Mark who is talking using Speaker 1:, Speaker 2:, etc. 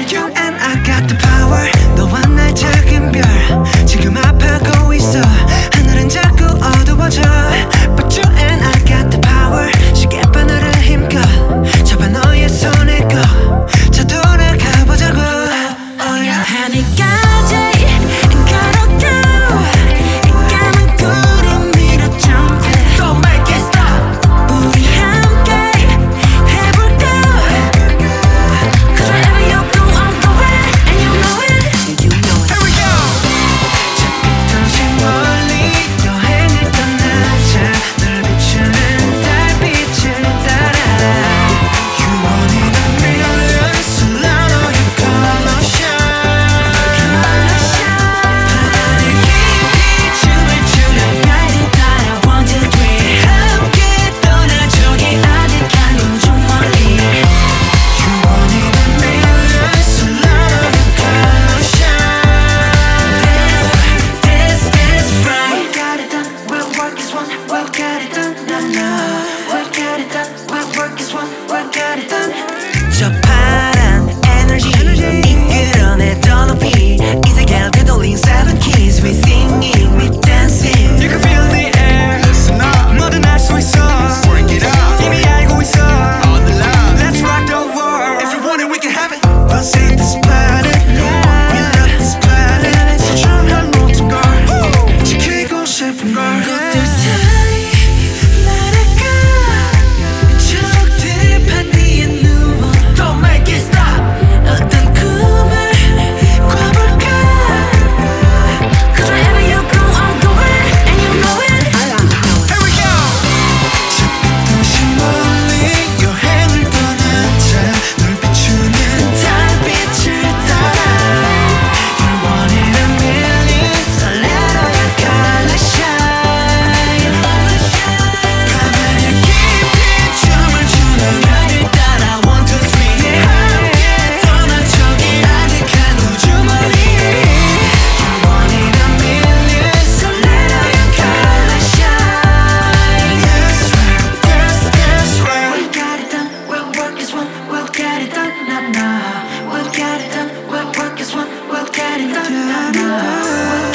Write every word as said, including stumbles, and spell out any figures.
Speaker 1: You and I got the power. 너와 날 작은 별 지금 아파하고 있어. 하늘은 자꾸 어두워져. But you and I got the power. 시계바늘을 힘껏 잡아 너의 손을 꺼. 자 돌아가 보자고. Oh yeah. 하늘까지 저 파란 에너지 이끌어내 더 높이 이 세계를 되돌린 seven keys We singing, we dancing You can feel the air Listen up 뭐든 할 수 있어 Work it out 이미 알고 있어 All the love Let's rock the world If you want it, we can have it We'll save this planet We love this planet 소중한 모든 걸 지키고 싶은 걸 것들 사이 날아가 저들 판 뒤에 누워 Don't make it stop 어떤 꿈을 꿔볼까 Cause wherever you go I'll go where And you know it Here we go 저 빛도시 멀리 여행을 떠나자 널 비추는 달빛을 따라 You're one in a million 설레로 your color shine 가만히 깊이 춤을 추는 나를 따라 one two three 함께 떠난 저기 아득한 우주머리 You're one in a million 설레로 your color shine That's right, that's, that's right We got it done, we'll work as one, we'll get it done, nah, nah We'll get it done, we'll work as one, we'll get it done, nah, nah